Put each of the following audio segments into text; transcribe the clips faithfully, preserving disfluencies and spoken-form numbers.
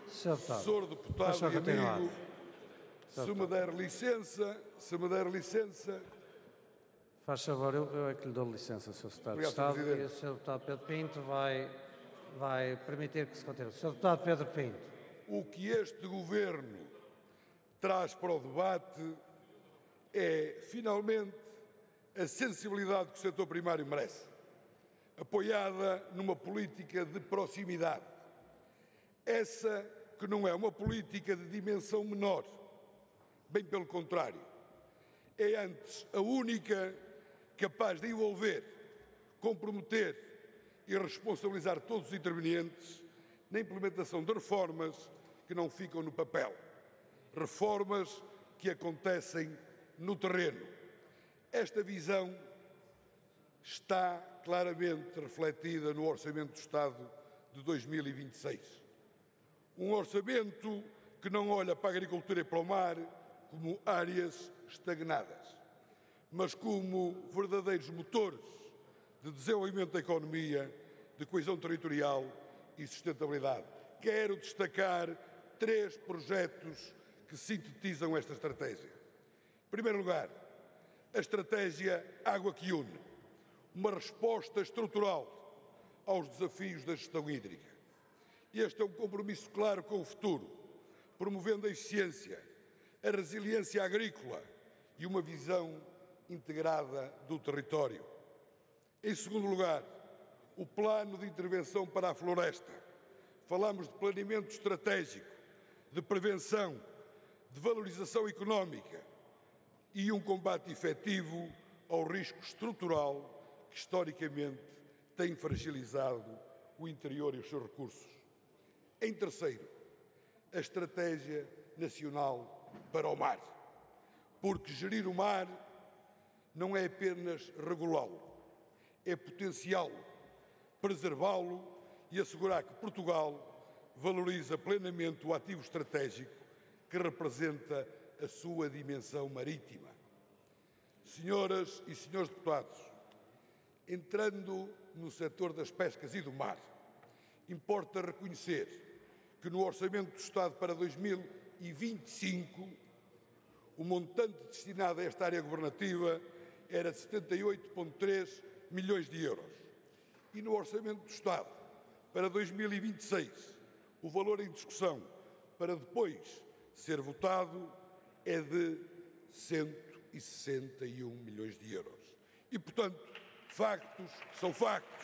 senhor Deputado e amigo, se me der licença, se me der licença... Faz favor, eu, eu é que lhe dou licença, senhor Secretário de Obrigado, Estado, Presidente. e o senhor Deputado Pedro Pinto vai, vai permitir que se continue. senhor Deputado Pedro Pinto. O que este Governo traz para o debate é, finalmente, a sensibilidade que o setor primário merece, apoiada numa política de proximidade. Essa que não é uma política de dimensão menor, bem pelo contrário, é antes a única capaz de envolver, comprometer e responsabilizar todos os intervenientes na implementação de reformas que não ficam no papel, reformas que acontecem no terreno. Esta visão está claramente refletida no Orçamento do Estado de dois mil e vinte e seis. Um orçamento que não olha para a agricultura e para o mar como áreas estagnadas, mas como verdadeiros motores de desenvolvimento da economia, de coesão territorial e sustentabilidade. Quero destacar três projetos que sintetizam esta estratégia. Em primeiro lugar, a estratégia Água que Une, uma resposta estrutural aos desafios da gestão hídrica. Este é um compromisso claro com o futuro, promovendo a eficiência, a resiliência agrícola e uma visão integrada do território. Em segundo lugar, o plano de intervenção para a floresta. Falamos de planeamento estratégico, de prevenção, de valorização económica e um combate efetivo ao risco estrutural que, historicamente, tem fragilizado o interior e os seus recursos. Em terceiro, a Estratégia Nacional para o Mar, porque gerir o mar não é apenas regulá-lo, é potenciá-lo, preservá-lo e assegurar que Portugal valoriza plenamente o ativo estratégico que representa a sua dimensão marítima. Senhoras e senhores deputados, entrando no setor das pescas e do mar, importa reconhecer que no Orçamento do Estado para dois mil e vinte e cinco o montante destinado a esta área governativa era de setenta e oito vírgula três milhões de euros. E no Orçamento do Estado para dois mil e vinte e seis, o valor em discussão para depois ser votado é de cento e sessenta e um milhões de euros. E, portanto, factos são factos.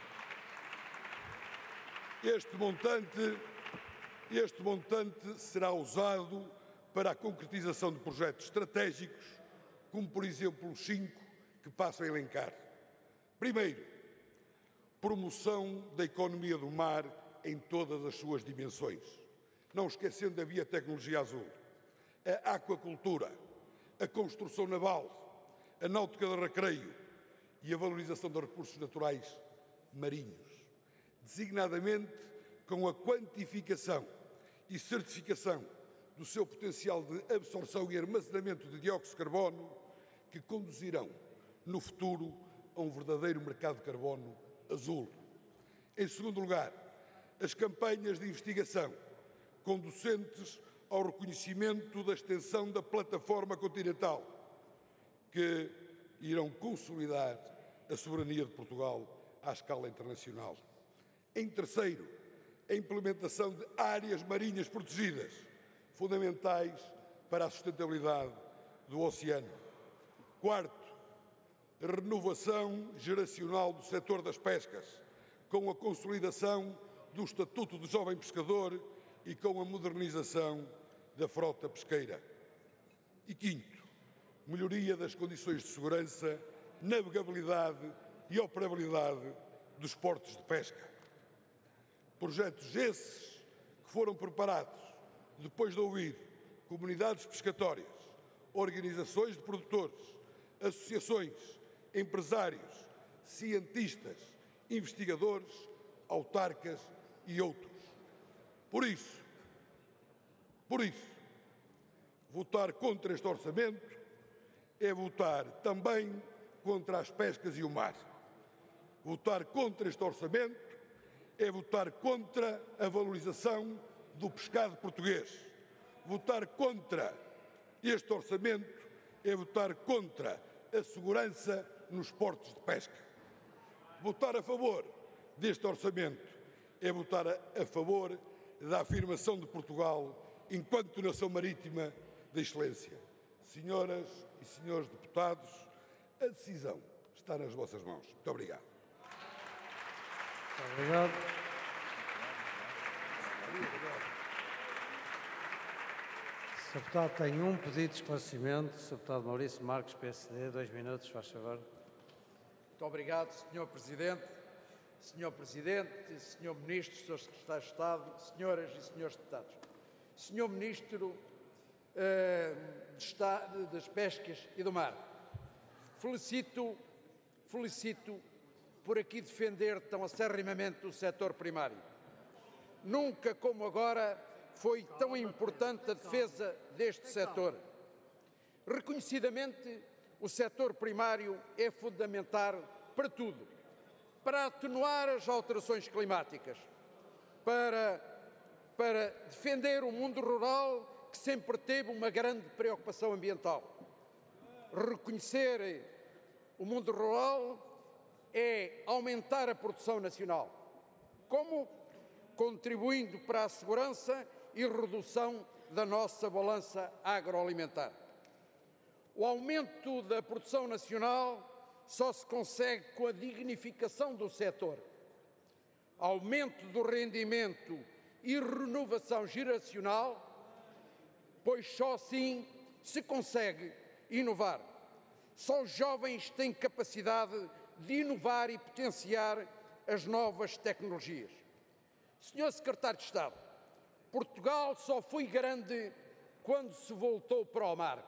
Este montante, este montante será usado para a concretização de projetos estratégicos, como, por exemplo, os cinco que passo a elencar. Primeiro, promoção da economia do mar em todas as suas dimensões, não esquecendo a biotecnologia azul, a aquacultura, a construção naval, a náutica de recreio e a valorização dos recursos naturais marinhos, designadamente com a quantificação e certificação do seu potencial de absorção e armazenamento de dióxido de carbono, que conduzirão, no futuro, a um verdadeiro mercado de carbono azul. Em segundo lugar, as campanhas de investigação conducentes ao reconhecimento da extensão da plataforma continental, que irão consolidar a soberania de Portugal à escala internacional. Em terceiro, a implementação de áreas marinhas protegidas, fundamentais para a sustentabilidade do oceano. Quarto, a renovação geracional do setor das pescas, com a consolidação do Estatuto do Jovem Pescador e com a modernização da frota pesqueira. E quinto, melhoria das condições de segurança, navegabilidade e operabilidade dos portos de pesca. Projetos esses que foram preparados depois de ouvir comunidades pescatórias, organizações de produtores, associações, empresários, cientistas, investigadores, autarcas e outros. Por isso, por isso, votar contra este orçamento é votar também contra as pescas e o mar. Votar contra este orçamento é votar contra a valorização do pescado português. Votar contra este orçamento é votar contra a segurança nos portos de pesca. Votar a favor deste orçamento é votar a, a favor da afirmação de Portugal enquanto nação marítima de excelência. Senhoras e senhores deputados, a decisão está nas vossas mãos. Muito obrigado. Muito obrigado. O senhor Deputado tem um pedido de esclarecimento. O senhor Deputado Maurício Marques, P S D, dois minutos, faz favor. Muito obrigado, senhor Presidente. senhor Presidente, senhor Ministro, senhor Secretário de Estado, senhoras e senhores deputados. senhor Ministro uh, de Estado, das Pescas e do Mar, felicito, felicito por aqui defender tão acerrimamente o setor primário. Nunca como agora foi tão importante a defesa deste setor. Reconhecidamente, o setor primário é fundamental para tudo. Para atenuar as alterações climáticas, para, para defender o mundo rural, que sempre teve uma grande preocupação ambiental. Reconhecer o mundo rural é aumentar a produção nacional, como contribuindo para a segurança e redução da nossa balança agroalimentar. O aumento da produção nacional só se consegue com a dignificação do setor, aumento do rendimento e renovação geracional, pois só assim se consegue inovar. Só os jovens têm capacidade de inovar e potenciar as novas tecnologias. senhor Secretário de Estado, Portugal só foi grande quando se voltou para o mar.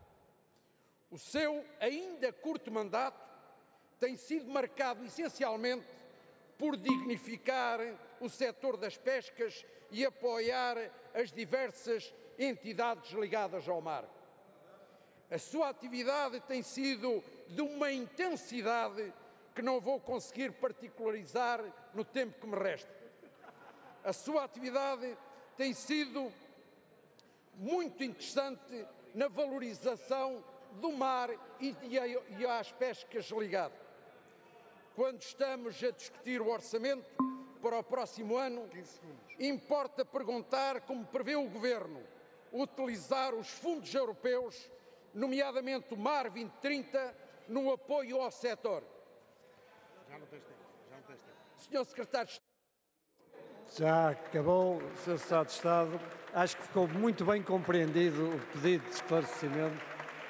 O seu ainda curto mandato tem sido marcado essencialmente por dignificar o setor das pescas e apoiar as diversas entidades ligadas ao mar. A sua atividade tem sido de uma intensidade que não vou conseguir particularizar no tempo que me resta. A sua atividade tem sido muito interessante na valorização do mar e, e às pescas ligadas. Quando estamos a discutir o orçamento para o próximo ano, importa perguntar como prevê o Governo utilizar os fundos europeus, nomeadamente o Mar vinte trinta, no apoio ao setor. Já não tens tempo. Já não tens tempo. senhor Secretário de Estado. Já acabou, senhor Secretário de Estado. Acho que ficou muito bem compreendido o pedido de esclarecimento.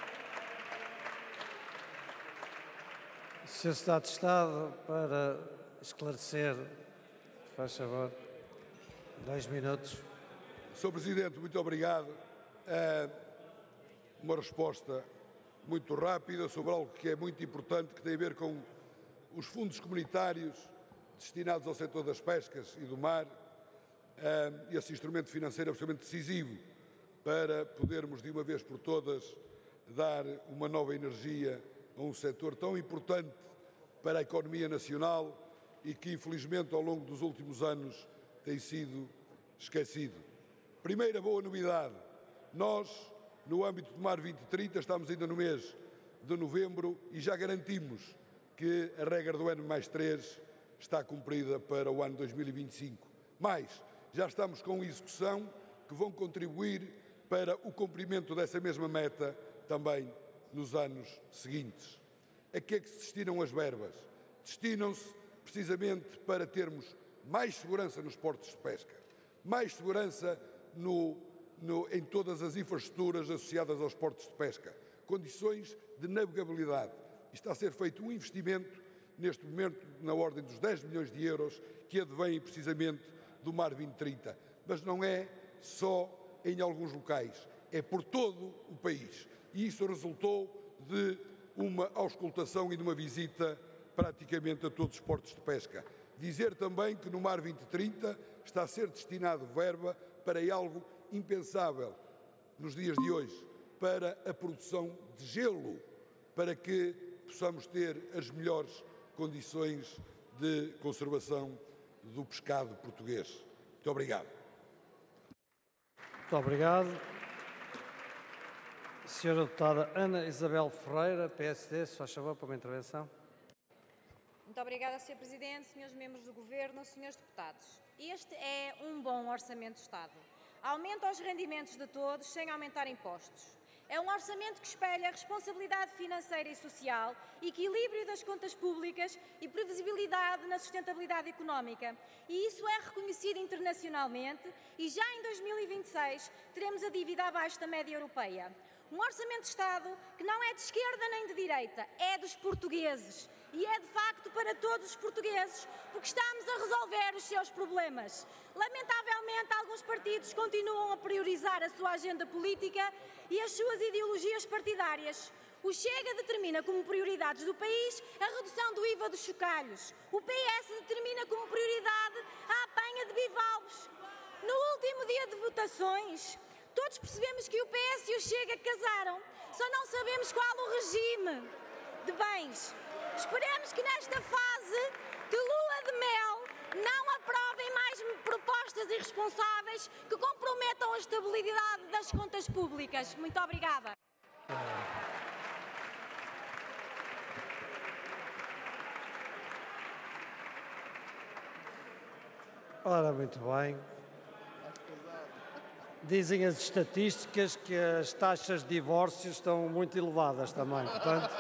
senhor Secretário de Estado, para esclarecer, faz favor, dois minutos. senhor Presidente, muito obrigado. É uma resposta muito rápida sobre algo que é muito importante, que tem a ver com os fundos comunitários destinados ao setor das pescas e do mar. Esse instrumento financeiro é absolutamente decisivo para podermos, de uma vez por todas, dar uma nova energia a um setor tão importante para a economia nacional e que, infelizmente, ao longo dos últimos anos tem sido esquecido. Primeira boa novidade, nós, no âmbito do Mar vinte trinta, estamos ainda no mês de novembro e já garantimos que a regra do N mais três está cumprida para o ano dois mil e vinte e cinco. Mais, já estamos com execução que vão contribuir para o cumprimento dessa mesma meta também nos anos seguintes. A que é que se destinam as verbas? Destinam-se precisamente para termos mais segurança nos portos de pesca, mais segurança no, no, em todas as infraestruturas associadas aos portos de pesca, condições de navegabilidade. Está a ser feito um investimento, neste momento, na ordem dos dez milhões de euros, que advém precisamente do Mar vinte trinta. Mas não é só em alguns locais, é por todo o país. E isso resultou de uma auscultação e de uma visita praticamente a todos os portos de pesca. Dizer também que no Mar vinte trinta está a ser destinado verba para algo impensável nos dias de hoje, para a produção de gelo, para que possamos ter as melhores condições de conservação do pescado português. Muito obrigado. Muito obrigado. Senhora Deputada Ana Isabel Ferreira, P S D, se faz favor, para uma intervenção. Muito obrigada, senhor Presidente, senhores membros do Governo, senhores deputados. Este é um bom orçamento de Estado. Aumenta os rendimentos de todos sem aumentar impostos. É um orçamento que espelha responsabilidade financeira e social, equilíbrio das contas públicas e previsibilidade na sustentabilidade económica. E isso é reconhecido internacionalmente e já em dois mil e vinte e seis teremos a dívida abaixo da média europeia. Um orçamento de Estado que não é de esquerda nem de direita, é dos portugueses. E é de facto para todos os portugueses, porque estamos a resolver os seus problemas. Lamentavelmente, alguns partidos continuam a priorizar a sua agenda política e as suas ideologias partidárias. O Chega determina como prioridades do país a redução do I V A dos chocalhos. O P S determina como prioridade a apanha de bivalves. No último dia de votações, todos percebemos que o P S e o Chega casaram, só não sabemos qual o regime de bens. Esperemos que nesta fase de lua de mel não aprovem mais propostas irresponsáveis que comprometam a estabilidade das contas públicas. Muito obrigada. Ora, muito bem. Dizem as estatísticas que as taxas de divórcio estão muito elevadas também, portanto...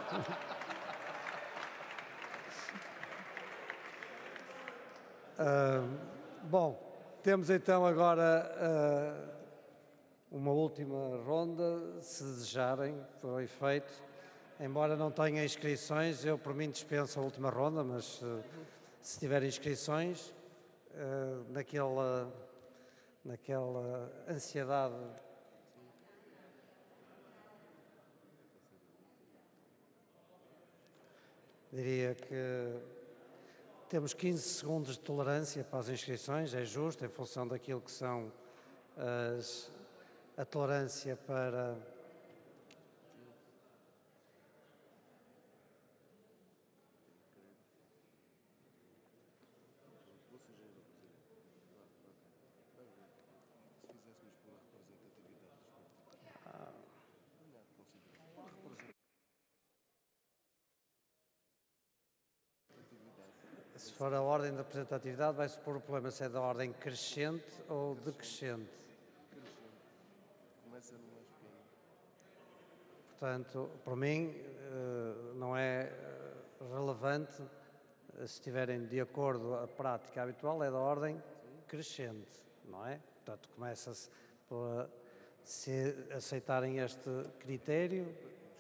Uh, bom, temos então agora uh, uma última ronda, se desejarem, para o efeito. Embora não tenha inscrições, eu por mim dispenso a última ronda, mas uh, se tiver inscrições, uh, naquela, naquela ansiedade diria que temos quinze segundos de tolerância para as inscrições, é justo, em função daquilo que são as, a tolerância para... Se for a ordem de representatividade, vai-se pôr o problema se é da ordem crescente ou decrescente. Começa no mais pequeno. Portanto, para mim, não é relevante, se estiverem de acordo a prática habitual, é da ordem crescente, não é? Portanto, começa-se por se aceitarem este critério.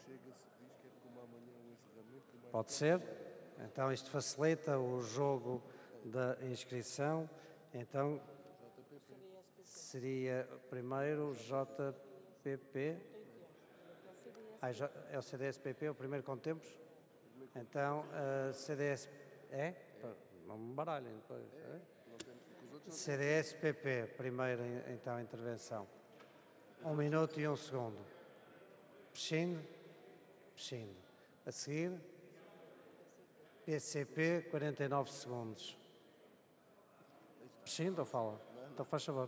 Pode ser? Então, isto facilita o jogo da inscrição. Então, seria primeiro J P P. Ah, é o C D S P P, o primeiro com tempos? Então, uh, C D S... É? Não me baralhem depois. É? C D S P P, primeira então intervenção. Um minuto e um segundo. Peixinho? Peixinho. A seguir... P C P, quarenta e nove segundos. Sim, então fala. Então faz favor.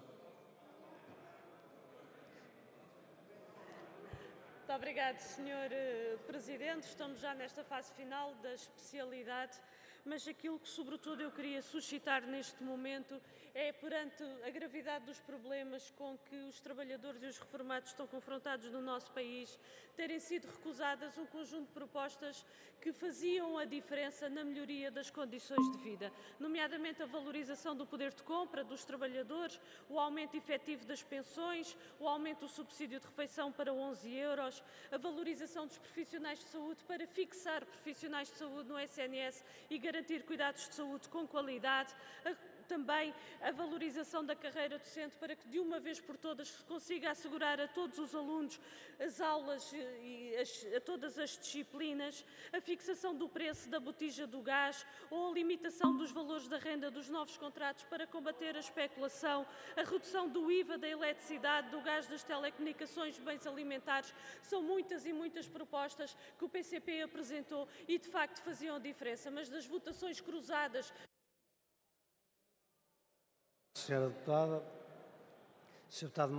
Muito obrigado, senhor Presidente. Estamos já nesta fase final da especialidade, mas aquilo que, sobretudo, eu queria suscitar neste momento é, perante a gravidade dos problemas com que os trabalhadores e os reformados estão confrontados no nosso país, terem sido recusadas um conjunto de propostas que faziam a diferença na melhoria das condições de vida, nomeadamente a valorização do poder de compra dos trabalhadores, o aumento efetivo das pensões, o aumento do subsídio de refeição para onze euros, a valorização dos profissionais de saúde para fixar profissionais de saúde no S N S e garantir cuidados de saúde com qualidade, a também a valorização da carreira docente para que de uma vez por todas se consiga assegurar a todos os alunos as aulas e as, a todas as disciplinas, a fixação do preço da botija do gás ou a limitação dos valores da renda dos novos contratos para combater a especulação, a redução do I V A da eletricidade, do gás, das telecomunicações, bens alimentares. São muitas e muitas propostas que o P C P apresentou e de facto faziam a diferença, mas das votações cruzadas. Senhora Deputada, senhor Deputado